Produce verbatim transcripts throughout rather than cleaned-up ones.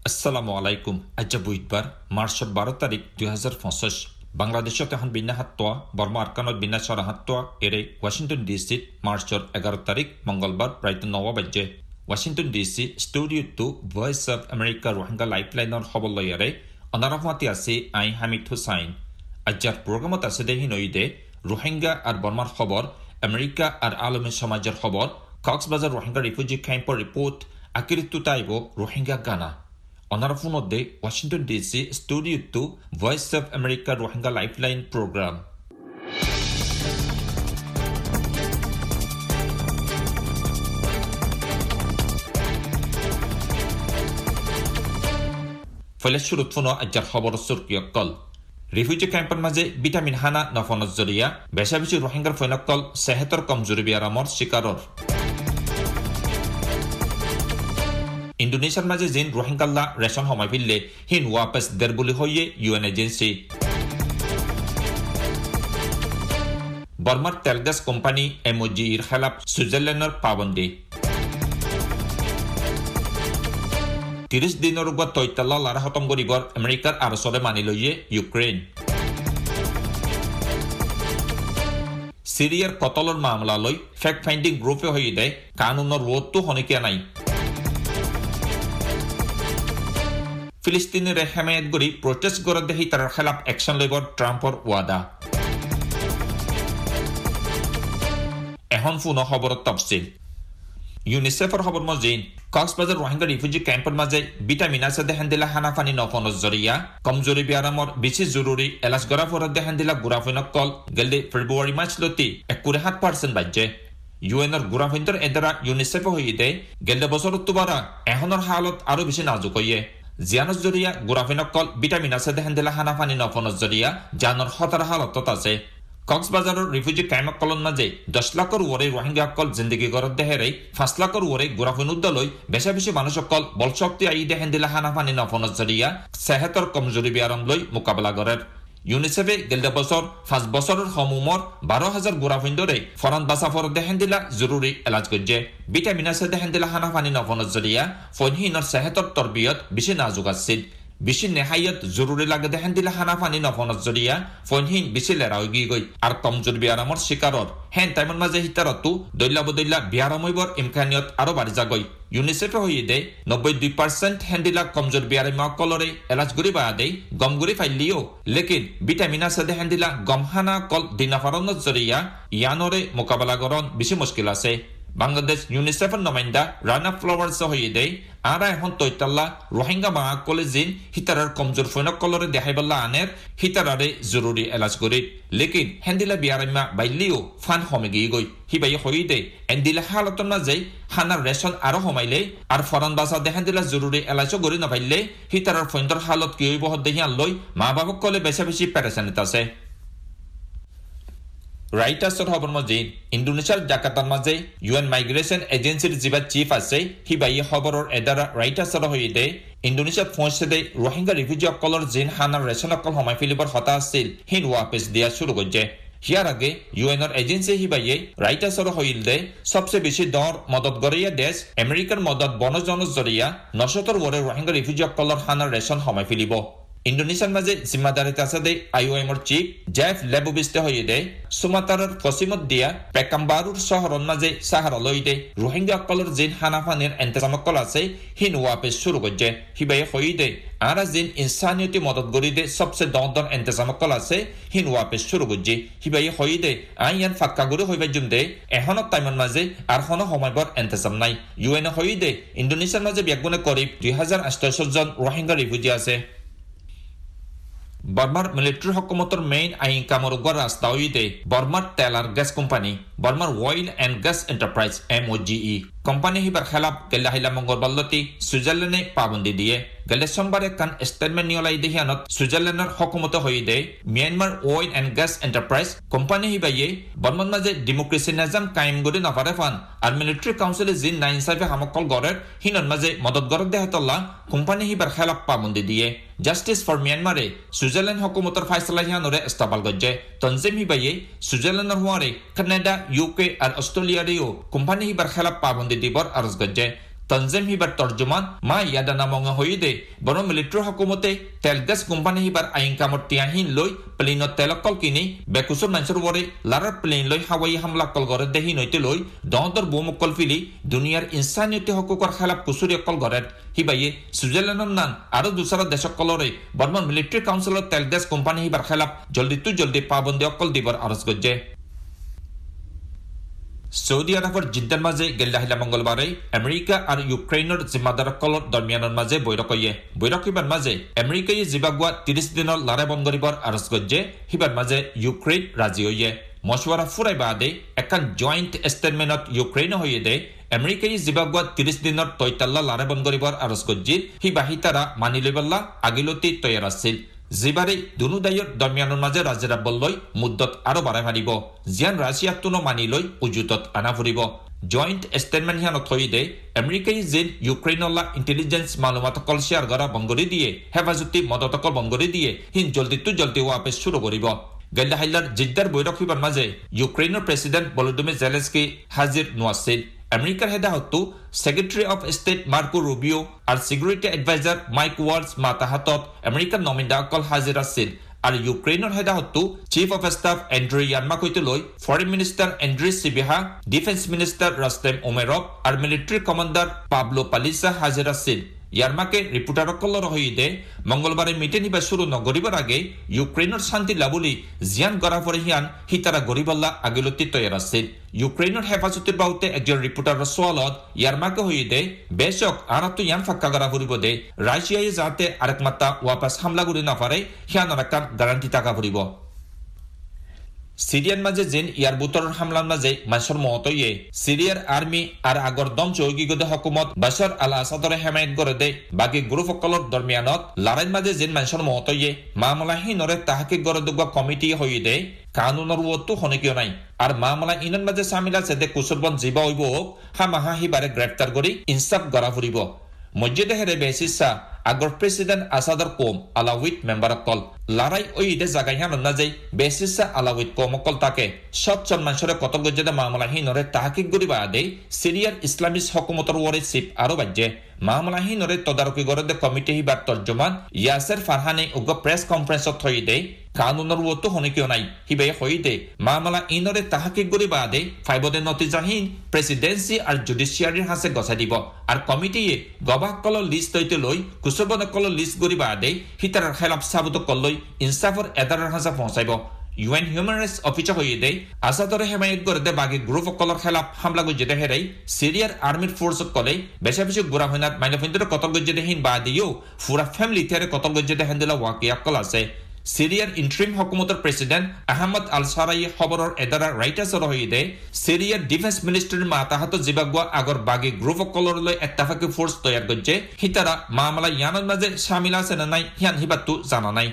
আসসালামু আলাইকুম আজ বুধবার মার্চৰ বাৰ তাৰিখ দুই হাজাৰ পঁচিছ বাংলাদেশত এখন বিন্যাহাত্তোৱা বৰ্মা আৰকানত বিন্যাস চৰাহাত্তোৱা এৰে ৱাশ্বিংটন ডিচিত মাৰ্চৰ এঘাৰ তাৰিখ মঙ্গলবাৰ প্ৰায় নව বাজে ৱাশ্বিংটন ডিচি ষ্টুডিঅ' টু ভয়েস অফ আমেৰিকা ৰোহিংগা লাইফলাইনৰ খবৰলৈয়াৰে অনাৰফমাতি আছে আই হামিদ হুসাইন আজাৰ প্ৰগ্ৰামত আছে দেহি নইদে ৰোহিংগা আৰু বৰ্মাৰ খবৰ আমেৰিকা আৰু আলমী সমাজৰ খবৰ কক্সবাজাৰ ৰোহিংগা ৰিফিউজি কেম্পৰ ৰিপৰ্ট আকিৰিতু টাইব ৰোহিংগা গানা অনারফুনদে ওয়াশিংটন ডিসি স্টুডিও টু Voice of America Rohingya lifeline program ফলে শুরুত ফুনো আজ্জার খবর সুরকিয়কল রিফিউজি ক্যাম্পের মাঝে ভিটামিন হানা নফনত জরিয়া বেশা বেশি রোহিঙ্গার ফৈনকল সেহেতর কমজোরি বিয়ারামর শিকারর ইন্দোনেশিয়ার মাঝে জিন রোহিঙ্গাল্লা রেশন সময় ফিরলে হিন ওয়াপস দের বলি হইয়ে ইউএন এজেন্সি বর্মার তেলগাস কোম্পানি এমওজির খেলাফ সুইজারল্যান্ডের পাবন্দি ত্রিশ দিনের উপর তৈতাল্লা লারা খতম করিবর আমেরিকার আরসরে মানি লইয়ে ইউক্রেন সিরিয়ার কতলর মামলা লই ফ্যাক্ট ফাইন্ডিং গ্রুপে হয়ে দেয় কানুনের রোধ হনিকিয়া নাই ফিলিস্তিনের হেমায়ত গরি প্রটেস্ট করে দেহি তার খেলাফ অ্যাকশন লইব ট্রাম্পর ওয়াদা এখন ফুন খবর তফসিল ইউনিসেফর খবর মজিন কক্সবাজার রোহিঙ্গা রিফিউজি ক্যাম্পের মাঝে ভিটামিন আছে দেখান দিলা হানাফানি নফনজ জরিয়া কমজোরি বিয়ারামর বেশি জরুরি এলাচ গড়া ফরত দেখান দিলা গুড়াফিনক কল গেলদে ফেব্রুয়ারি মাস লতি একুরে সাত পার্সেন্ট বাজ্যে ইউএনর গুড়াফিনর এদারা ইউনিসেফ হয়ে দেয় গেলদে বছর তুবারা এখনের হালত আরো বেশি নাজুক হইয়ে জিয়ানস জরিয়া গুড়াফিনকল ভিটামিন আছে দেখান দিলা হানাফানি নফনজ জরিয়া জানর হতার হালতত আছে কক্সবাজারের রিফিউজি ক্যাম্পকলন মাঝে দশ লাখর ওরে রোহিঙ্গা কল জিন্দগি গড়ত দেহেরে পাঁচ লাখর ওরে গুড়াফিন উদ্দলই বেশা বেশি মানুষকল বলশক্তি আই দেখান দিলা হানাফানি নফনজ জরিয়া সেহেতর কমজোরি বিয়ারম লই মোকাবেলা করের ইউনিসেফে গেলদে বছর পাঁচ বছরের সমুমর বারো হাজার গুড়াফিন ধরে ফরান বাসাফর দেখান দিলা জরুরি এলাজ করছে ভিটামিন আছে দেখান দিলা হানাফানি নফনজ জরিয়া ফনহিনর সেহেতর তরবিয়ত বেশি নাজুক আছিল বেশি নেহাইয়ত জরুরি লাগে দেখান দিলা হানাফানি নফনজ জরিয়া ফনহিন বেশি লেরা হয়ে গিয়ে গই আর কমজোর বিয়ারামর শিকারর হেন টাইমর মাঝে হিতারতু দৈল্লা বদৈল্লা বিয়ারামইবর ইমকানিয়ত আরো বাড়ি যাগই ইউনিসেফে হয়ে দেয় নব্বই দুই পার্সেন্ট হ্যান্ডিলা কমজোর বিয়ারামা কলরে এলাচ গুড়ি বা দেয় গম গুড়ি ফাইলিও লেকিন ভিটামিন আছে দেখান দিলা গম হানা কল দিনাফারনত জরিয়া ইয়ানরে মোকাবেলা করন বেশি মুশকিল আছে বাংলাদেশ ইউনিসেফের নমাইন্দা রানা ফ্লাওয়ার্স হয়ে দেয় আর এখন তৈতাল্লা রোহিঙ্গা মা কলেজিন হিতারার কমজোর ফৈনক কলরে দেখাইবাল্লা আনের হিতারারে জরুরি এলাচ করি লেকিন হেন্দিলা বিয়ারাইমা বাইলিও ফান হমে গিয়ে গই হিবাই হয়ে দেয় এন্দিলা হালতন মাঝে হানার রেশন আরো হমাইলে আর ফরান বাসা দেখান দিলা জরুরি এলাচও গড়ি নাপাইলে হিতারার ফৈন্দর হালত কি হইব দেহিয়ান লই মা বাবক কলে বেশা বেশি প্যারেশানিত আছে রাইটার্সৰ খবৰ মজি ইন্দোনেছিয়াৰ জাকাৰ্টাৰ মাজে ইউএন মাইগ্ৰেশ্যন এজেন্সিৰ যিবা চিফ আছে হিবাই খবৰৰ এদাৰা ৰাইটাৰ্সৰ হৈ দে ইন্দোনেছিয়াত পৌঁছে দে ৰোহিংগা ৰিফিউজিসকলৰ জিন হানাৰ ৰেচনকল সমাই ফিলিবৰ হতা আছিল হিন ৱাপেছ দিয়া শুরু কৰিছে ইয়াৰ আগে ইউএনৰ এজেন্সি হিবাইয়ে ৰাইটাৰ্সৰ হৈল দে সবচে বেছি দৰ মদত গৰিয়া দেশ আমেৰিকাৰ মদত বনজনজ জৰিয়া নশতৰ ওৰে ৰোহিংগা ৰিফিউজিসকলৰ হানাৰ ৰেচন সমাই ফিলিব ইন্দোনেশিয়ার মাঝে জিম্মাদারিত আছে দে আইওএমর চিফ জেফ লেবোবিস্তে হয়ে দে সুমাতারার পশ্চিমত দিয়া পেকাম্বারুর শহরের মাঝে সাহারা লই দে রোহিঙ্গা কলর জিন হানাফানির এন্তেজামকল আছে হিন ওয়াপেস শুরু করছে হিবাই হয়ে দে আর জিন ইনসানিয়তি মদত গড়ি দে সবচেয়ে দন দন এন্তেজামকল আছে হিন ওয়াপেস শুরু করছে হিবাই হয়ে দে আই ইয়ান ফাক্কা গড়ি হইবার জুম দে এখনত টাইমের মাঝে আর কোনো সময়বর এন্তেজাম নাই ইউএন হয়ে দে ইন্দোনেশিয়ার মাঝে ব্যাগুনে করিব দুই হাজার আটশো জন রোহিঙ্গা রিফিউজি আছে বর্মার মিলিটারি হকুমতর মেইন আইন কামরুগর রাস্তা হইতে বর্মার তেল আর গ্যাস কোম্পানি বর্মার oil and gas enterprise MOGE company হিবার খেলাফ গেলে হাইলা মঙ্গলবারলতি সুইজারল্যান্ডে পাবন্দি দিয়ে গেলে সোমবারে কান স্টেটমেন্ট নিয়লাই দেহিয়ানত সুইজারল্যান্ডের হকুমত হয়ে দেয় Myanmar oil and gas enterprise company হিবাইয়ে বর্মার মাঝে ডেমোক্রেসি নিজাম কায়েম গড়ে নাপারে ফান আর মিলিটারি কাউন্সিলে জিন নাইন সাইফে হামকল গড়ের হিনর মাঝে মদত গড়ত দেহাতল্লা কোম্পানি হিবার খেলাফ পাবন্দি দিয়ে জাস্টিস ফর মিয়ানমারে সুইজারল্যান্ড হকুমতর ফাইসলা হিয়ানরে ইস্তাবাল গজ্জে তনজিম হিবাইয়ে সুইজারল্যান্ডের হুয়ারে কানাডা ইউকে আর অস্ট্রেলিয়ারেও কোম্পানি হিবার খেলাফ পাবন্দি দিবর আরজ গজ্জে তনজিম হিবার তর্জমান মা ইয়াদানা মঙ্গা হইদে বড় মিলিটারি হকুমতে তেল গ্যাস কোম্পানি হিবার আইন কামর তিয়াহিন লই প্লেনত তেলকল কিনি বেকুসুর মানুষের ওরে লারার প্লেন লই হাওয়াই হামলা কল গরে দেহি নইতে লই দহদর বোমকল ফিলি দুনিয়ার ইনসানিয়তি হকুকর খেলাপ কুসুরি অকল গরের হিবাইয়ে সুইজারল্যান্ডর নান আরো দুসরা দেশকলরে বর্তমান মিলিটারি কাউন্সিলর তেল গ্যাস কোম্পানি হিবার খেলাপ জলদি তু জলদি পাবন্দি অকল দিবার আরজ গজ্জে সৌদি আরবের জিদ্দার মাঝে গেল্লাহিলা মঙ্গলবারে আমেরিকা আর ইউক্রেইনের জিম্মাদারসকলৰ দৰমিয়ানৰ মাঝে বৈঠক হয়ে বৈঠক হিবার মাঝে আমেরিকাই জিবাগুয়া ত্রিশ দিনের লড়াই বন্ধ করিবার আরজ গজ্জে হিবার মাঝে ইউক্রেইন রাজি হয়ে মশওয়ারা ফুরাই বাদে এখন জয়েন্ট স্টেটমেন্টত ইউক্রেইনে হয়ে দে আমেরিকাই জিবাগুয়া ত্রিশ দিনের তৈতাল্লা লড়াই বন্ধ করিবার আরজ গজ্জিল হিবাহি তারা মানি লইবাল্লা আগিলতি তৈয়ার আছিল জিবারে দুনু দায়ৰ দৰমিয়ানৰ মাঝে ৰাজেৰা বল্লৈ মুদ্দত আৰু বাঢ়াই মাৰিব জিয়ান ৰাছিয়াক তুনো মানি লৈ উজুতত আনা ফুৰিব জয়েন্ট স্টেটমেন্ট হিয়ানত হৈ দে আমেৰিকাই যেন ইউক্ৰেইনলা ইন্টেলিজেন্স মালুমাতকল শ্বেয়াৰ কৰা বংগৰি দিয়ে হেফাজতি মদতকল বংগৰি দিয়ে হিন জলদি তু জলদি ৱাপেছ শুরু কৰিব গেল্লাহিলাৰ জিদ্দাৰ বৈঠক হিবাৰ মাঝে ইউক্ৰেইনৰ প্ৰেসিডেন্ট ভলোদিমিৰ জেলেনস্কি হাজিৰ নোয়াছিল আমেরিকার হেদাহতু secretary of state Marco Rubio আর সিকিউরিটি অ্যাডভাইজার মাইক ওয়ালস মাতাহাতত আমেরিকার নমিন্দা অকল হাজির আছিল আর ইউক্রেইনের হেদাহতু chief of staff Andriy Yermak হইতে লই foreign minister Andriy Sybiha defence minister Rustem Umerov আর মিলিটারি কমান্ডার পাবলো পালিসা হাজির আছিল ইয়ারমাকে রিপোর্টারসকলৰ সৈতে মঙ্গলবাৰে মিটিং হিবা শুরু নগরিবার আগে ইউক্রেইনৰ শান্তি লাবলি জিয়ান গড়া পরে হিয়ান হিতারা গরিবাল্লা আগিলতি তৈয়ার আছিল ইউক্রেইনৰ হেফাজতিৰ বাহুতে একজন রিপোর্টাৰৰ সোয়ালত ইয়ারমাকে হইতে বেশক আনাতো ইয়ান ফাক্কা গড়া ফুরিব দে রাশিয়ায় যাতে আরেক মাত্রা ওয়াপাস হামলা করি না পারে হিয়ানৰ একটা গ্যারান্টি টাকা ফুরিব সিরিয়ার মাঝে যেন ইয়ার বুতরের হামলার মাঝে মানুষের মত হইয়ে সিরিয়ার আর্মি আর আগর দম চৌকিগদে হকুমত বাশার আল আসাদরে হেমায়ত করে দে বাকি গ্রুপসকলৰ দরমিয়ানত লড়াইৰ মাঝে যেন মানুষের মত হইয়ে মামলাহীনরে তাহাকিক করে দুগা কমিটি হইয়ে দে কানুনের ওতো হনকিও নাই আর মামলা ইনর মাঝে সামিল আছে দে কুসুরবন জিবা হইব হা মাহা হিবারে গ্রেপ্তার করি ইনসাফ গড়া ফুরিব মসজিদে হেরে বেসিসা আগর প্রেসিডেন্ট আসাদর কোম আলাউইট মেম্বার কল লড়াই ওই ইদে জায়গায় হান না যাই বেসিসা আলাউইট কোম কল তাকে সচ্চল মানুষের কত গজ্জেদে মামলাহীনরে তাহাকিক করিবা আদে সিরিয়ার ইসলামিস্ট হকুমতর ওরে চিফ আরো বাজ্যে মামলাহীনরে তদারকি গরদে কমিটি হিবার তর্জমান ইয়াসের ফারহানে উগ প্রেস কনফারেন্সত থই দে কানুনের ওতো হনকিও নাই হিবে হই দে মামলা ইনরে তাহাকিক করিবা আদে ফাইবদে নতিজাহীন প্রেসিডেন্সি আর জুডিশিয়ারির হাসে গছা দিব আর কমিটিয়ে গবাহকল লিস্ট হইতে লই কুসবনকল লিস্ট করিবা আদে হিতার খেলাপ সাবুত কলই ইনসাফর এদারের হাসা পৌঁছাইব ইউএন হিউম্যান রাইটস অফিসার হয়ে দে আসাদরে হেমায়ত করে দে বাকি গ্রুপ অকলর খেলাপ হামলা গজ্জেদে হেরাই সিরিয়ার আর্মির ফোর্সত কলে বেশা বেশি গুড়া হইনাত মাইনা ফিন্দরে কতল গজ্জেদে হিন বা দিও ফুরা ফ্যামিলি তেরে কতল গজ্জেদে হেন্দিলা ওয়াকিয়া কল আছে সিরিয়ার ইন্টারিম হকুমতের প্রেসিডেন্ট আহমদ আল সারাই খবরের এদারা রাইটার্সর হয়ে দে সিরিয়ার ডিফেন্স মিনিস্ট্রির মাতাহাত জিবাগুয়া আগর বাকি গ্রুপ অকলর লই এত্তাফাকি ফোর্স তৈয়ার গজ্জে হিতারা মামলা ইয়ানের মাঝে শামিল আছে না নাই হিয়ান হিবাতু জানা নাই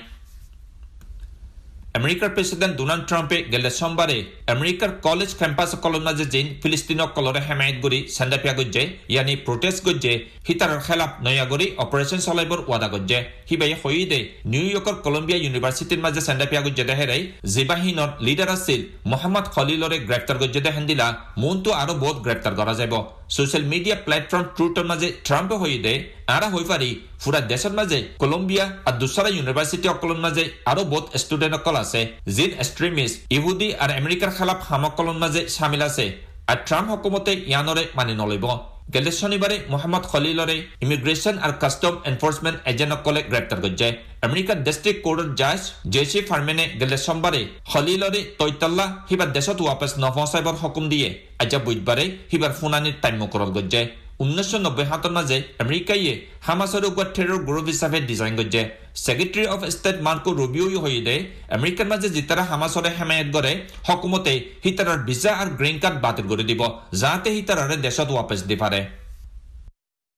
আমেরিকার প্রেসিডেন্ট ডোনাল্ড ট্রাম্পে গেলে সোমবারে আমেরিকার কলেজ ক্যাম্পাস কলর মাঝে যেন ফিলিস্তিন কলরে হেমায়ত গরি সান্দাপিয়া গজ্জে ইয়ানি প্রোটেস্ট গজ্জে হিতার খেলাপ নয়া গরি অপারেশন চলাইবর ওয়াদা গজ্জে হিবাই হই দে নিউ ইয়র্কর কলম্বিয়া ইউনিভার্সিটির মাঝে সান্দাপিয়া গজ্জে দেহেরাই জিবাহিনর লিডার আছিল মোহাম্মদ খলিলরে গ্রেপ্তার গজ্জে দেহেন্দিলা মনটো আরো বহুত গ্রেপ্তার করা যাব সোশ্যাল মিডিয়া প্ল্যাটফর্ম ট্রুথর মাঝে ট্রাম্পে হই দে আরা হই পারি পুরা দেশের মাঝে কলম্বিয়া আর দুসরা ইউনিভার্সিটি অকলন মাঝে আরো বহুত স্টুডেন্ট অকল আছে জিন এক্সট্রিমিস্ট ইহুদি আর আমেরিকার খেলাপ হামকলন মাঝে সামিল আছে আর ট্রাম্প হকুমতে ইয়ানরে মানি নলইব গেলে শনিবারে মোহাম্মদ খলিলরে ইমিগ্রেশন আর কাস্টম এনফোর্সমেন্ট এজেন্ট অকলে গ্রেপ্তার গজ্জে আমেরিকার ডিস্ট্রিক্ট কোর্টের জাজ জেসি ফার্মেনে গেলে সোমবারে খলিলরে তৈতাল্লা হিবার দেশত ওয়াপস নপৌঁছাইবার হুকুম দিয়ে আজ বুধবারে হিবার ফুনানির টাইম মুকরর গজ্জে উনিশশো নব্বই হাতর মাঝে আমেরিকাইয়ে হামাসের উপর টেরর গ্রুপ হিসাবে ডিজাইন গজ্জে secretary of state Marco Rubio হয়ে দে আমেরিকার মাঝে জিতারা হামাসরে হেমায়ত করে হকুমতে হিতারার ভিসা আর গ্রিন কার্ড বাতিল করে দিব যাতে হিতারারে দেশত ওয়াপস দি পারে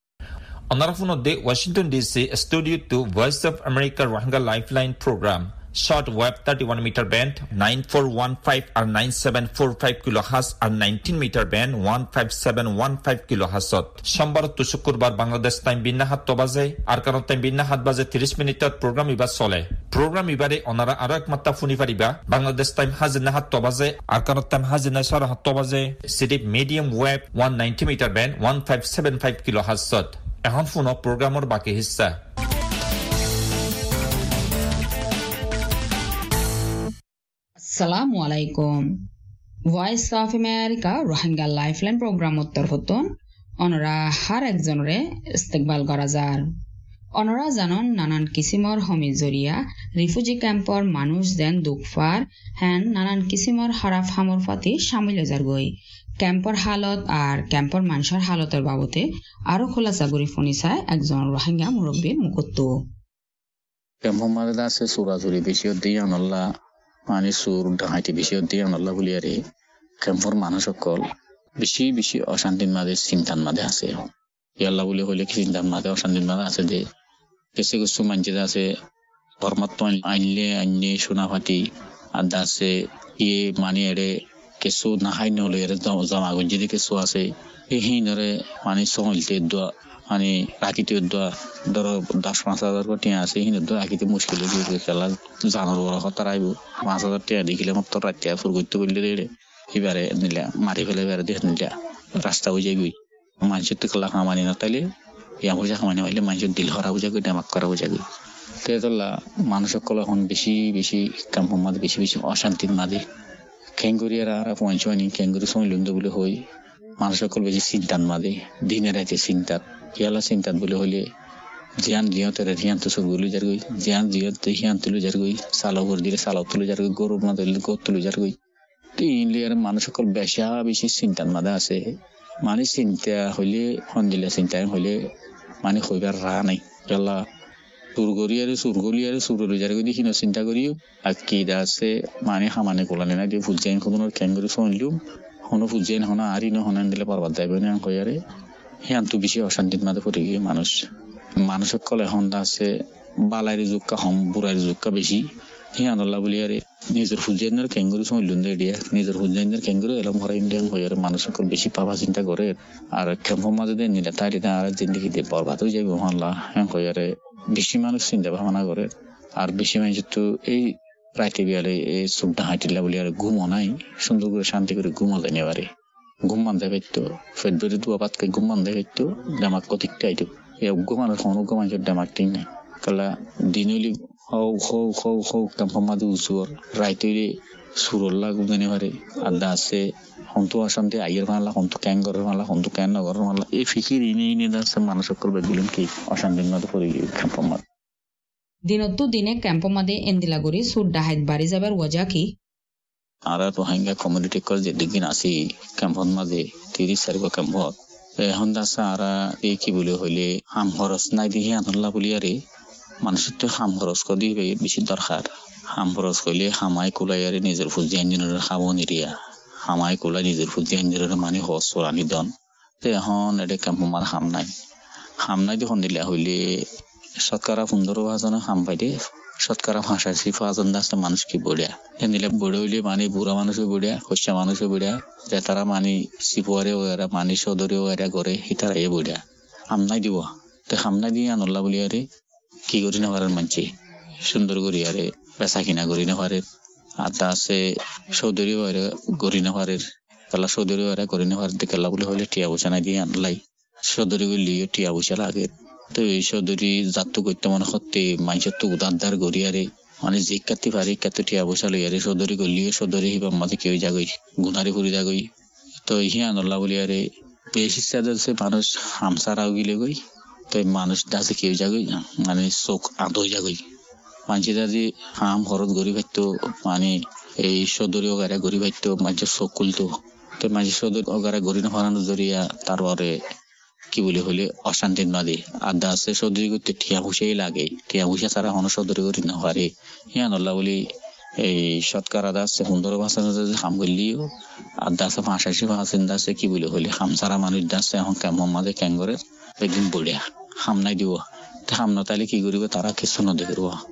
অনারাফুনদে ওয়াশিংটন ডিসি স্টুডিও টু Voice of America Rohingya lifeline program Short wave thirty-one meter band nine four one five আর nine seven four five kilohertz আর nineteen meter band one five seven one five কিলোহার্জত সোমবার তো শুক্রবার Bangladesh time বিন্না সাত বাজে আর কারণ টাইম বিন্না সাত বাজে ত্রিশ মিনিটত প্রোগ্রাম ইবার চলে প্রোগ্রাম ইবারে অনারা আরো এক মাত্রা শুনি পারিবা বাংলাদেশ টাইম হাজিনা সাত বাজে আর কারণ টাইম হাজিনা সাড়ে সাত বাজে সিটি medium wave one ninety meter band one five seven five কিলোহার্জত এখন ফোন প্রোগ্রামৰ বাকি হিস্সা আসসালামু আলাইকুম Voice of America Rohingya lifeline প্রোগ্রামত তরফতন অনরা হার একজনরে ইস্তেকবাল করা যার অনরা জানন নানান কিসিমর হমি জরিয়া রিফিউজি ক্যাম্পর মানুষ যেন দুঃখফার হ্যান নানান কিসিমর হারাফ হামর ফাতি সামিল যার গই ক্যাম্পর হালত আর ক্যাম্পর মানুষের হালতের বাবতে আরো খোলাসা করি ফোনিসায় একজন রোহিঙ্গা মুরব্বীর মুখত্তু ক্যাম্পর মাঝে আছে সুরাজুরি বেশি দিয়ে আনল্লা মানে সুর ডাহাইটি বেশি দিয়ে আনল্লা বলি আরে ক্যাম্পর মানুষ সকল বেশি বেশি অশান্তির মাঝে চিন্তার মাঝে আছে ইয়াল্লা বলে হইলে চিন্তার মাঝে অশান্তির মাঝে আছে যে কিছু কিছু মানুষ আছে ধর্মাত্ম আইনলে আইনে সোনা ফাটি আর আছে ইয়ে মানে এরে কিছু নাহাই নহলে এর জমা গঞ্জি কিছু আছে এই হিনরে মানে সহলতে দোয়া মানে রাখিতে দোয়া ধরো দশ পাঁচ হাজার কোটি আছে হিনের দোয়া রাখিতে মুশকিল হয়ে খেলা জানোর বড় কথা রাইব পাঁচ হাজার টাকা দেখিলে মাত্র রাত্রে ফুর করতে বললে রে এবারে নিলে মারি ফেলে এবারে দেখে নিলে রাস্তা হয়ে যাবি মানুষের তো খেলা খামানি না তাইলে ইয়া বোঝা খামানি হইলে মানুষের দিল হরা বোঝাবি ডেমাক করা বোঝাবি তেতলা মানুষ সকল এখন বেশি বেশি ক্যাম্পের মাঝে বেশি বেশি অশান্তির মাঝে ক্যাঙ্গুরিয়ারা আর পৌঁছানি ক্যাঙ্গুরি সমিলন্দ বলে হই মানুষ সকল বেশি চিন্তার মাঝে দিনে রাতে চিন্তার ইয়ালা চিন্তার বলে হইলে জিয়ান জিয়তের হিয়ান তো সব গুলো যার গই জিয়ান জিয়ত হিয়ান তুলে যার গই সালাও করে দিলে সালাও তুলে যার গই গরু না দিলে গরু তুলে যার গই তো ইন্ডিয়ার মানুষ সকল বেশা বেশি চিন্তার মাঝে আছে মানে চিন্তা হইলে সন্দিলে চিন্তা হইলে মানে হইবার রা নাই ইয়ালা সুর গরিয়ারে সুর গলিয়ারে সুর যার গই দেখি না চিন্তা করিও আর কি আছে মানে সামানে কোলানে না দিয়ে ফুলজাইন কোনো ক্যাঙ্গুরি শুনলিও হনো ফুলজাইন হনো আরি ন হনান দিলে পর্বত যাইবে না কইয়ারে হিয়ান তো বেশি অশান্তির মাঝে পড়ে গিয়ে মানুষ মানুষ সকল এখন আছে বালাইয়ের যুগকা হম বুড়াইয়ের যুগকা বেশি হিয়ান আল্লাহ বলি আরে নিজের ফুলজাইনের ক্যাঙ্গুরি শুনলুন দিয়ে নিজের ফুলজাইনের ক্যাঙ্গুরি এলাম ঘরে ইন্ডিয়ান হইয়ারে মানুষ সকল বেশি পাবা চিন্তা করে আর ক্যাম্পের মাঝে দিয়ে নিলে তাই আর জিন্দগি দিয়ে পর্বত হয়ে যাইব হল্লা হ্যাঁ কইয়ারে বেশি মানুষ চিন্তা ভাবনা করে আর বেশি মানুষ তো এই রাইতে বিয়ালে এই সুবটা হাঁটিলা বলি আর ঘুমও নাই সুন্দর করে শান্তি করে ঘুমও যায় নেবারে ঘুম বান্ধে পাইতো ফেব্রুয়ারি দু আপাতকে ঘুম বান্ধে পাইতো ডামাক কতিকটা আইতো এই ঘুমানোর কোনো ঘুমাইছে ডামাক ঠিক নাই কালা দিনলি হও হও হও হও ক্যাম্পের মাঝে উঁচুর রাইতে সুরল্লা ঘুমানে পারে আড্ডা আছে হন্তু অশান্তি আইয়ের মানলা হন্তু ক্যাং ঘরের মানলা হন্তু ক্যাং নগরের মানলা এই ফিকির ইনে ইনে আছে মানুষ করবে গুলিম কি অশান্তির মধ্যে পড়ে গিয়ে ক্যাম্পের মাঝে দিনত দিনে ক্যাম্পের মাঝে এন্দিলাগুড়ি সুর ডাহাইত বাড়ি যাবার ওয়াজা কি আর রোহিঙ্গা কমিউনিটি কল যে দিন আসি ক্যাম্পের মাঝে তিরিশ তারিখ ক্যাম্পত এখন আছে আর এই কি বলে হইলে হাম খরচ নাই দিয়ে আনল্লা বলি আরে মানুষের তো হাম খরচ করে দিবে বেশি দরকার হাম খরচ করলে হামাই কোলাই আরে নিজের ফুজি ইঞ্জিনিয়ার খাবো নিরিয়া হামাই কোলাই নিজের ফুজি ইঞ্জিনিয়ার মানে হস চোরানি দন তো এখন এটা ক্যাম্পের মাঝে হাম নাই হাম নাই দেখুন দিলে হইলে শতকরা পনেরো হাজার হাম পাইলে শতকরা ফাঁসাশি পাঁচজন আছে মানুষ কি বড়িয়া এনিলে বড় হইলে মানে বুড়া মানুষও বড়িয়া খসা মানুষও বড়িয়া যে তারা মানে সিপুয়ারে ওরা মানে সদরে ওরা করে হিতারা এ বড়িয়া হামনাই দিব তো হামনাই দিয়ে আনল্লা বলি আরে কি করি না পারেন মানছি সুন্দর করি আরে বেচা কিনা করি না পারে আর তা আছে সৌদরি ওরা করি না পারে তাহলে সৌদরি ওরা করি না পারে দেখে বলে হইলে টিয়া বসা নাই দিয়ে আনলাই সদরি করলি টিয়া বসা লাগে তো এই সদরি জাত করতে মনে করতে মানুষের তো উদার গড়িয়ারে মানে যে কাটতে পারে কত টিয়া বসা লইয়ারে সদরি করলিও সদরি হিবাম মাঝে কেউ যাগই গুনারি ফুরি যাগই তো হিয়া নল্লা বলিয়ারে বেশি সাদে মানুষ হামসারাও গিলে গই তো মানুষ দাসে কেউ যাগই মানে চোখ আঁত হয়ে যাগই মানুষের দাদি হাম হরত গড়ি ভাইতো মানে এই সদরি ওগারা গড়ি ভাইতো মানুষের চোখ খুলতো তো মানুষের সদরি ওগারা গড়ি না হরানো জরিয়া তারপরে কি বলে হলে অশান্তির মাঝে আড্ডা আছে সদরি করতে টিয়া হুসেই লাগে টিয়া হুসা ছাড়া হনো সদরি করি না পারে হিয়া নল্লা বলি এই শতকরা আদা আছে পনেরো পার্সেন্ট হাম করলিও আড্ডা আছে পাঁচাশি পার্সেন্ট আছে কি বলে হলে হাম ছাড়া মানুষ আছে এখন কেমন মাঝে ক্যাঙ্গরে একদিন বড়িয়া হাম নাই দিব হাম না তাইলে কি করিব তারা কিছু না দেখব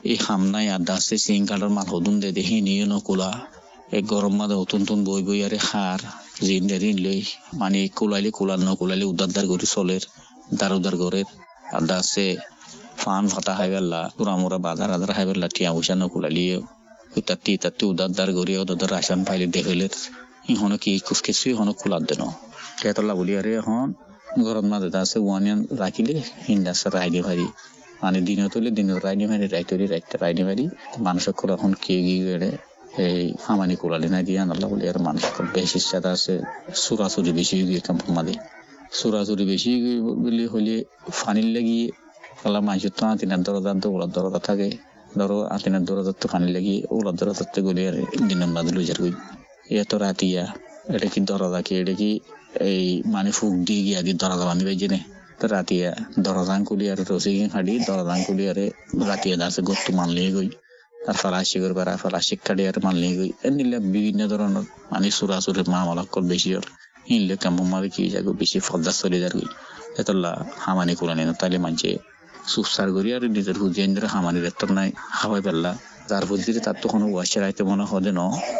এই হামনাই আদা আছে সিং কাটার মাল হদুন দে দেখি নিয়ে নকুলা এই গরম মাদে অতুন তুন বই বই আরে হার জিন দে রিন লই মানে কুলাইলে কুলার ন কুলাইলে উদার করি চলের দার উদার গরের আদা আছে ফান ফাটা হাইবেলা পুরা মোরা বাজার আদার হাইবেলা টিয়া উষা ন কুলালিয়ে তাত্তি তাত্তি উদার গরি ওদের রাসান পাইলে দেখলের ইহনো কি কিছুই হনো কুলার দেন কেতলা বলি আরে এখন গরম মাদে আছে ওয়ানিয়ান রাখিলে হিন্দাসে রাইডে ভারি মানে দিনে তুলে দিনে রাইডে ভারি রাইতরি রাইতে রাইডে ভারি মানুষের এখন কে গিয়ে এই হামানি কোলালি না দিয়ে আনাল্লা বলি আর মানুষ বেশি সাথে আছে চুরাচুরি বেশি গিয়ে কাম্প মাদে চুরাচুরি বেশি বলে হলে ফানির লাগিয়ে আল্লাহ মানুষের তো আতিনার দরদার তো ওলার দরদা থাকে ধরো আতিনার দরদার তো ফানির লাগিয়ে ওলার দরদার তো গলি আর দিনের মাদে লই যার গই এত রাতিয়া এটা কি দরদা কি এটা কি এই মানে ফুক দিয়ে গিয়ে আগে দরজা বান্ধি পাই জেনে তো রাতিয়া দরজান কুলি আর রসি হাঁটি দরজান কুলি আরে রাতিয়া দাসে গত্তু মানলে গই আর ফরাসি করে বেড়া ফরাসি কাটি আর মানলে গই নিলে বিভিন্ন ধরনের মানে চুরাচুরির মামলা কল বেশি আর হিনলে কেমন মারে কি যাগো বেশি ফদ্দা চলে যার গই এতলা হামানি কোলানি না তাইলে মানছে সুসার করি আর নিজের হুজেন্দ্র হামানির এত নাই হাওয়াই পেল্লা যার বুদ্ধিতে তার তো কোনো ওয়াশে রাইতে মনে হদে ন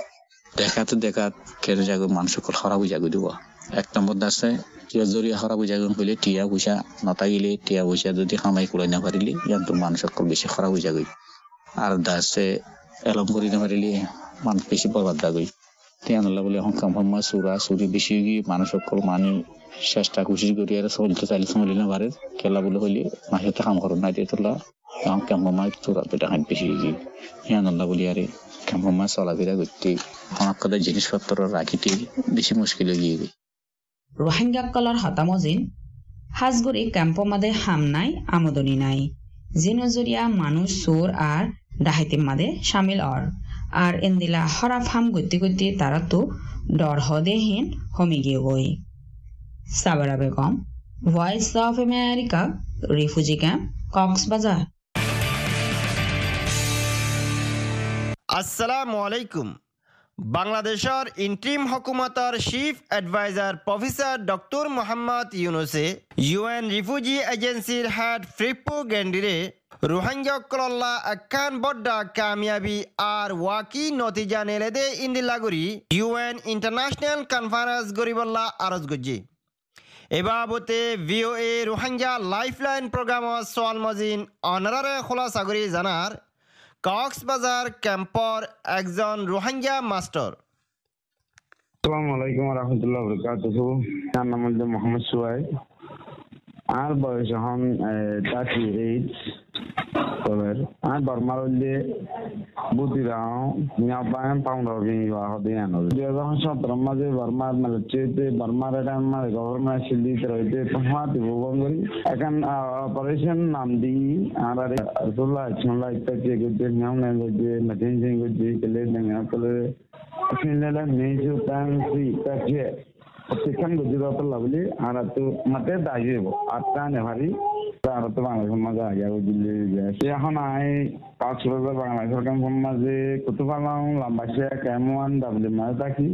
দেখাতে দেখাত কেড়ে যাগো মানুষ কল খারাপ যাগো দিব এক নম্বর দাসে টিয়া জরিয়া খারাপ যাগো হইলে টিয়া পয়সা নতাগিলে টিয়া পয়সা যদি হামাই কুলাই না পারিলে ইয়ান তো মানুষ কল বেশি খারাপ যাগই আর দাসে এলম করি না পারিলে মানুষ বেশি বরবাদ যাগই তিয়ান আল্লাহ বলে এখন কাম্পাম্মা সুরা সুরি বেশি গিয়ে মানুষ কল মানে চেষ্টা কুশি করি আর চলতে চাইলে চলি না পারে খেলা বলে হইলে মাসে কাম করো না দিয়ে তোলা এখন কাম্পাম্মা সুরা পেটা হাত বেশি গিয়ে তিয়ান আল্লাহ বলি আরে কাম্পাম্মা চলাফেরা করতে অনেক কথা জিনিসপত্র রাখিতে বেশি মুশকিল গিয়ে গই রোহিঙ্গাসকলৰ হতামজিন হাজগুৰি কেম্পমাদে হাম নাই আমদনি নাই জিনজরিয়া মানুষ চোর আর ডাহাইতির মাদে শামিল অর আর ইন্দিলা হরাফ হাম গতি গতি তারা তো ডর হদেহীন হমি গিয়ে গই Sabara Begum Voice of America refugee camp Cox's Bazar. আসসালামু আলাইকুম। বাংলাদেশের ইন্ট্রিম হকুমতর চিফ এডভাইজার প্রফেসর ডক্টর মোহাম্মদ ইউনুসে ইউএন রিফিউজি এজেন্সির হেড ফিলিপ্পো গ্র্যান্ডিরে রোহিঙ্গাসকলল্লা একখান বড্ডা কামিয়াবি আর ওয়াকি নতিজা নেলেদে ইন্দিল্লাগুড়ি ইউএন ইন্টারন্যাশনাল কনফারেন্স গরিবল্লা আরজ গজ্জি এ বাবতে ভিওএ রোহিঙ্গা লাইফলাইন প্রোগ্রামর সোয়াল মজিন অনারারে খোলাসাগরি জানার কক্সবাজার ক্যাম্পর একজন রোহিঙ্গা মাস্টার। আসসালামু আলাইকুম ওয়া রাহমাতুল্লাহি ওয়া বারাকাতুহু। আমার নাম হলো মোহাম্মদ সুহাইব। আর বয়স এখন থার্টি এইট। তবে আর বর্মার হইলে বুদ্ধিরাও নিয়াবান পাউন্ডার বিয়া হবে আনো যখন সতেরো মাঝে বর্মার মিলিটারিতে বর্মার এটা আমার গভর্নমেন্ট সিলি রইতে তোমাতে ভুবঙ্গরি এখন অপারেশন নাম দি আর আর আসলে ছলা ইত্যাদি যে নিয়ম নেই যে মেটেনজিং যে কেলে নেই আসলে ফিনলে মেজু প্যান্সি কাজে সেখান গুজরাট লাভলি আর তো মতে দাইব আটটা নেভারি আর তো বাংলাদেশের মাঝে আগে দিল্লি যায় এখন আই পাঁচ বছর বাংলাদেশের কেমন মাঝে কত পালাম লম্বাসে কেমন ডাবলি মাঝে থাকি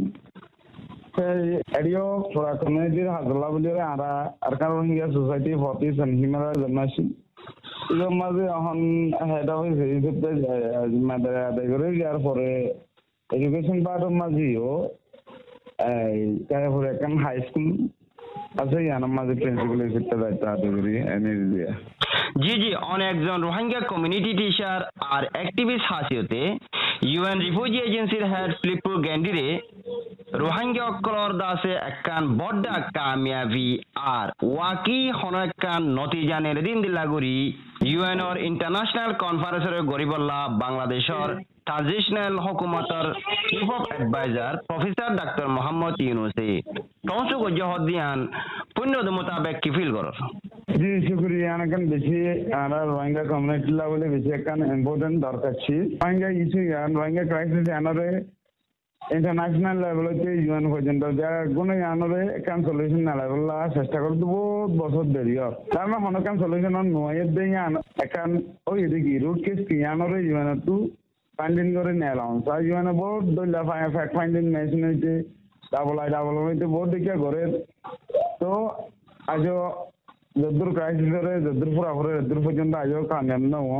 এডিও পুরা কমিউনিটির হাজলা বলি আর আর কারণ ইয়া সোসাইটি ফর্টি হিমালয় জন্মাসি এর মাঝে এখন হেড অফিস হিসেবে মাদারে আদায় করে যার পরে এডুকেশন পার্টের মাঝেও এই তারপরে এখন হাই স্কুল আছে ইয়ার মাঝে প্রিন্সিপাল হিসেবে দায়িত্ব আদায় করি এনে দিয়া জি জি অনেকজন রোহিঙ্গা কমিউনিটি টিচার আর অ্যাক্টিভিস্ট হাসিয়তে ইউএন রিফিউজি এজেন্সির হেড ফিলিপ্পো গ্র্যান্ডিরে রোহিঙ্গা অকলর দাসে একখান বড্ডা কামিয়াবি আর ওয়াকি হনকান নতিজা নেলে দিন দিল্লাগুড়ি ইউএনর ইন্টারন্যাশনাল কনফারেন্সের গরিবল্লা বাংলাদেশের ট্রানজিশনাল হুকুমতর chief of adviser professor doctor Mohammad ইউনুসে টংসু গজ্জহদিয়ান পুণ্যদ মোতাবেক কি ফিল করর জি শুক্রিয়া অনেক বেশি আর রোহিঙ্গা কমিউনিটি লেভেলে বেশি একখান ইম্পর্টেন্ট দরকার ছি রোহিঙ্গা ইস্যু ইয়ান রোহিঙ্গা ক্রাইসিস ইয়ানরে ইন্টারন্যাশনাল লেভেলতে ইউএন পর্যন্ত যা কোনো ইয়ানরে একখান সলিউশন না লেভেল চেষ্টা করতে বহুত বছর দেরি হয় তার মানে হনকান সলিউশন নয় দিয়ে ইয়ান একখান ওই এদিকে রুট কেস কি ইয়ানরে ইউএন টু ফাইন্ডিং করে নেলাম তাই ইউএন বহুত দইলা ফ্যাক্ট ফাইন্ডিং মেশিন হইতে ডাবল আই ডাবল হইতে বহুত দিকে করে তো আজও যদ্দুর ক্রাইসিসরে যদ্দুর পুরা করে যদ্দুর পর্যন্ত আজও কামিয়াব নও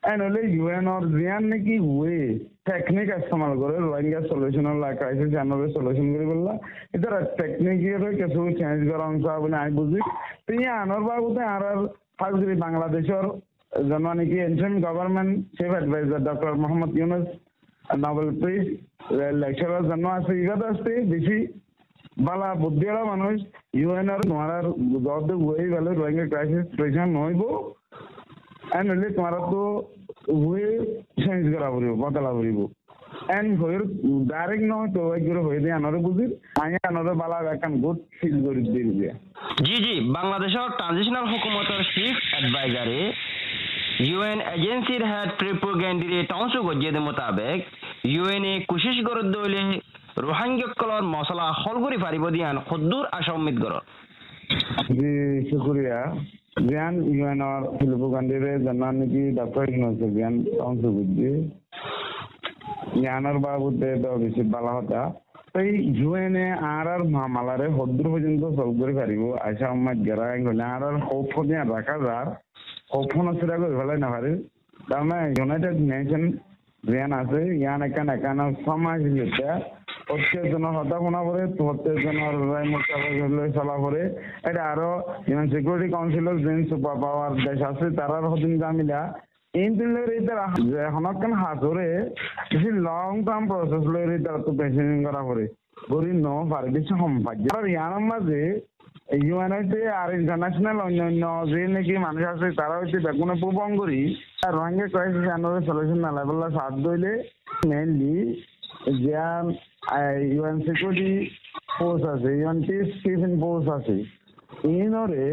এনলে ইউএন অর জিয়ান নাকি ওয়ে টেকনিক ইস্তেমাল করে রোহিঙ্গা সলিউশন লা ক্রাইসিস জানারে সলিউশন করে বললা এটা টেকনিকের কিছু চেঞ্জ করা অংশ বলে আমি বুঝি তিনি আনর বাবুতে আর ফাজরি বাংলাদেশের জন্য নাকি interim government chief adviser doctor Mohammad Yunus Nobel prize lecturer জন্য আছে ইগাতে আসতে বেশি বালা বুদ্ধিওয়ালা মানুষ ইউএন আর নোয়ার জবাব ওই গেলে রোহিঙ্গা ক্রাইসিস সলিউশন নইব এনলে তোমার তো ওয়ে চেঞ্জ করা পড়িব বদলা পড়িব এন হইর ডাইরেক্ট নয় তো একগুলো হয়ে দিয়ে আনারে বুঝি আমি আনারে বালা এখন গুড ফিল করে দিয়ে দিয়ে জি জি বাংলাদেশের ট্রানজিশনাল হুকুমতের চিফ অ্যাডভাইজারে ইউএন এজেন্সির হেড ফিলিপো গ্যান্ডিরে টাউনসু গজ্জেদে মোতাবেক ইউএন এ কোশিশ করত দইলে রোহিঙ্গাসকলৰ মছলা হল কৰি পাৰিব দিয়ান সদূৰ আশা উম্মিদ কৰ জি শুক্রিয়া জ্ঞান ইউএনর ফিলিপো গান্ধীরে জানা নাকি ডক্টর ইউনুস জ্ঞান টাউনসু গজ্জে জ্ঞানের বাবুতে তো বেশি বালা হতা এই ইউএনএ আর আর মামালারে হদ্দুর পর্যন্ত সলভ করে পারিব আশা উম্মাদ গেরা গলে আর আর হোপ দিয়ে রাখা যার হোপ নসিরা করে ফেলাই না পারে তার ইউনাইটেড নেশন জ্ঞান আছে ইয়ান একান একান সমাজ যেটা প্রত্যেক জনের হতা শোনা পড়ে প্রত্যেক জনের রায় মোতাবেক চলা পড়ে এটা আরো ইউএন সিকিউরিটি কাউন্সিলের যে সুপার পাওয়ার দেশ আছে তারার হদিন জামিলা ইন্টারলের এটা এখনকান হাজরে বেশি লং টার্ম প্রসেস লই তারা তো পেনশনিং করা পড়ে গরি ন পারে বেশি সম্পাদ্য আর ইয়ার মাঝে ইউএনআইতে আর ইন্টারন্যাশনাল অন্যান্য যে নাকি মানুষ আছে তারা হচ্ছে বেগুনে প্রবং করি রোহিঙ্গা ক্রাইসিস আনোর সলিউশন না লেভেল সাত দইলে মেইনলি যে ইউএন সিকিউরিটি ফোর্স আছে ইউএন পিস কিপিং ফোর্স আছে ইনরে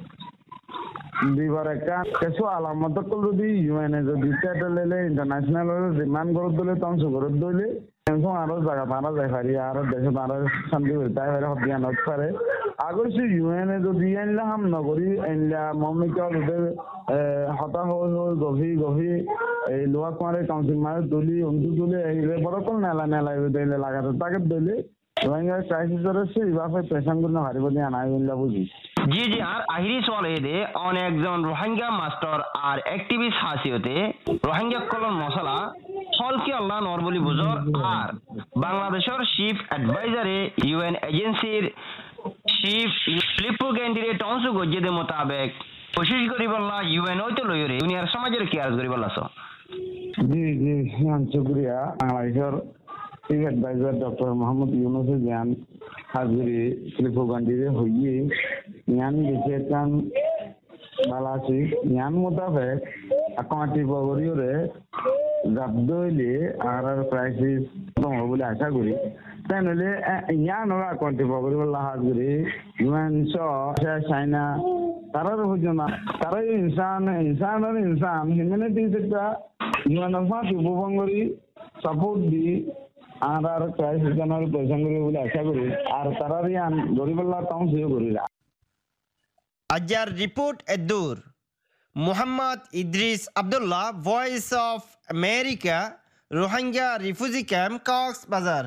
দিবার একটা কিছু আলামত যদি ইউএনএ যদি লেলে ইন্টারন্যাশনাল ডিমান্ড করে দিলে তখন সুগরত দিলে এখন আরো জায়গা তারা যায় পারি আরো দেশে তারা শান্তি হয়ে তাই পারে সব জ্ঞান হতে পারে আগর সে ইউএনএ যদি আনলে হাম নগরী আনলা মমিকা ওদের হতাশ হয়ে গভীর গভীর এই লোয়া কুমারের কাউন্সিল মানে তুলি অন্তু তুলে এই বড়কল নেলা নেলা দিলে লাগাতে তাকে দিলে রোহিঙ্গা ক্রাইসিস হচ্ছে এইভাবে প্রেশান করে হারিব দিয়ে আনাই বুঝি জি জি আর আহিরি চল এদে অনেকজন রোহিঙ্গা মাস্টার আর অ্যাক্টিভিস্ট হাসিওতে রোহিঙ্গা কলন মশলা হলকে আল্লাহ নর বলি বুঝর আর বাংলাদেশের চিফ অ্যাডভাইজারে ইউএন এজেন্সির চিফ ফিলিপো গ্যান্ডিরে টাউনসু গজ্জেদে মোতাবেক কোশিশ করি বললা ইউএন হইতো লইরে দুনিয়ার সমাজের কি আর করি বললাছ জি জি শুক্রিয়া বাংলাদেশের chief adviser doctor Mohammad Yunus জ্ঞান হাজরি ফিলিপো গান্ধীরে হইয়ে জ্ঞান বেশি একখান ভালো আছি জ্ঞান মোতাবেক আকামাটি বগরিওরে জাবদইলে আর আর ক্রাইসিস হবে বলে আশা করি তাই নইলে ইয়ান ওরা আকামাটি বগরি বললা হাজরি ইউএন স চাইনা তারার হইতো না তারাই ইনসান ইনসানের ইনসান হিউম্যানিটি যেটা ইউএন উপবঙ্গরি সাপোর্ট দি আর আর ক্রাইসিস জানার পয়সা করি বলে আশা করি আর তারারই আন গরিবল্লা তাও সেও করি আজার রিপোর্ট এদুর Mohammad Idris Abdullah Voice of America Rohingya refugee camp Cox's Bazar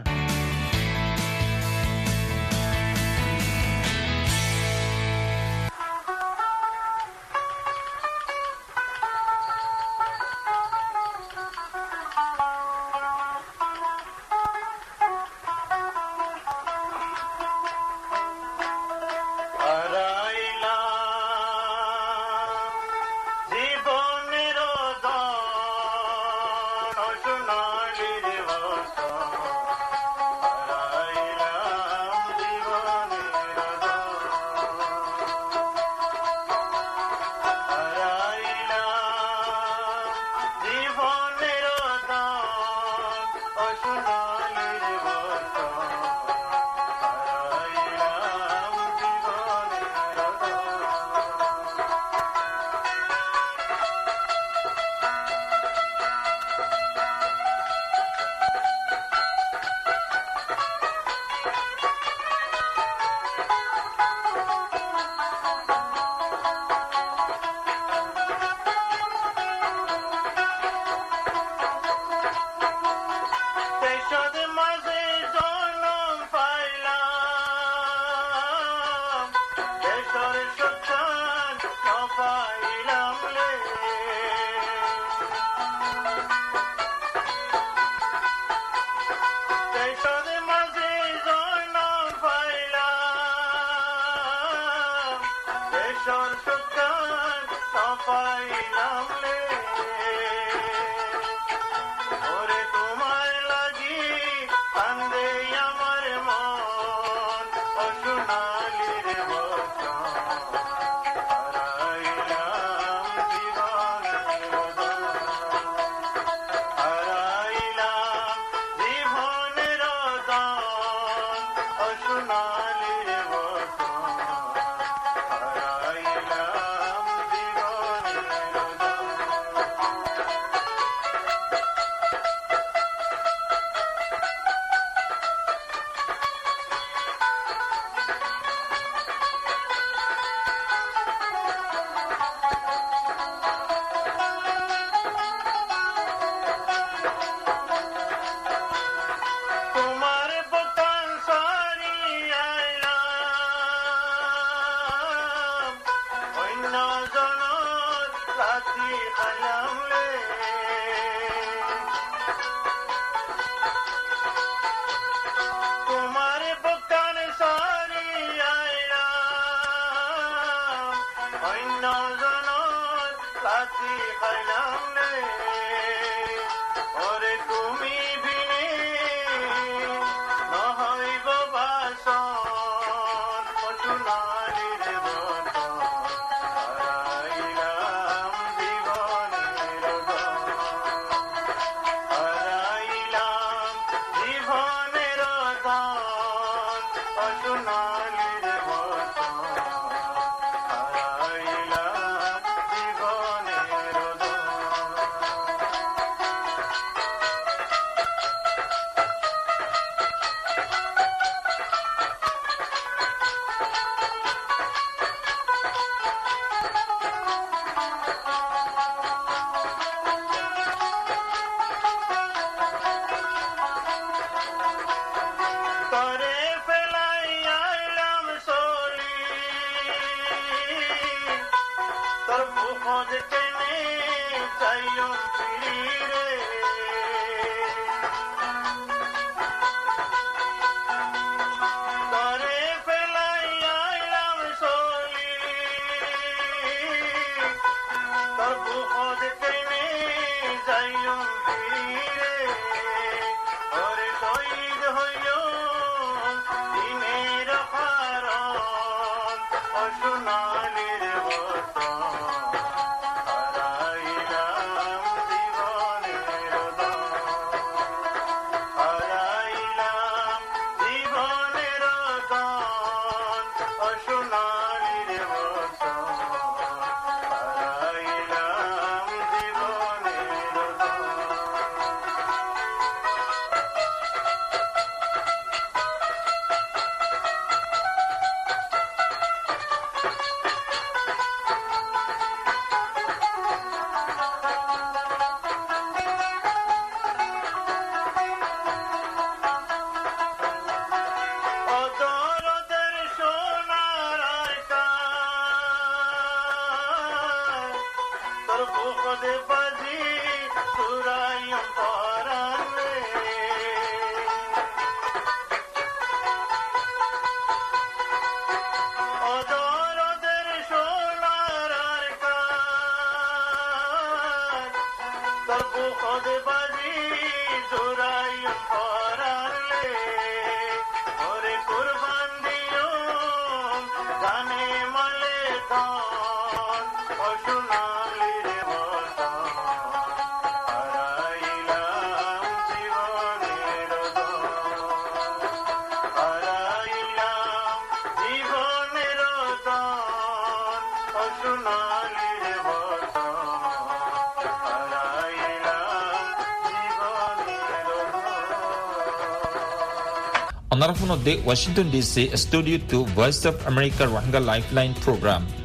Honorable of the Washington D C Studio two Voice of America Rohingya Lifeline Program.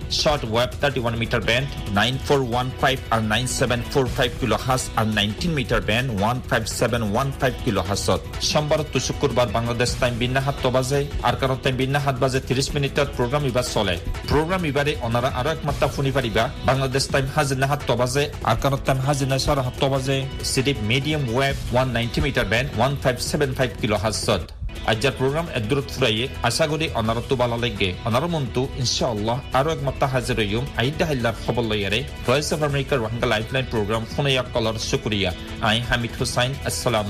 short wave thirty-one meter band nine four one five আর nine seven four five kilohertz আর nineteen meter band one five seven one five কিলোহার্জত সোমবার তো শুক্রবার Bangladesh time বিন্না হাত বাজে আর কারণ time বিন্না হাত বাজে ত্রিশ মিনিটত প্রোগ্রাম ইবাদ চলে প্রোগ্রাম ইবারে ওনারা আরো এক মাত্রা শুনি পারিবা বাংলাদেশ টাইম হাজিনা হাত বাজে আর কারণ টাইম হাজিনা সারা হাত বাজে সিডিপ medium wave one ninety meter band one five seven five কিলোহার্জত আজকের প্রোগ্রাম এদুরত ফুরাইয়ে আশা করি অনারত ভালো লাগে অনার মন্তু ইনশাআল্লাহ আরো এক মাত্রা হাজির হইম আইদা হাইলার খবর লইয়ারে Voice of America Rohingya lifeline program ফোনে কলার শুকরিয়া আই হামিদ হুসাইন আসসালামু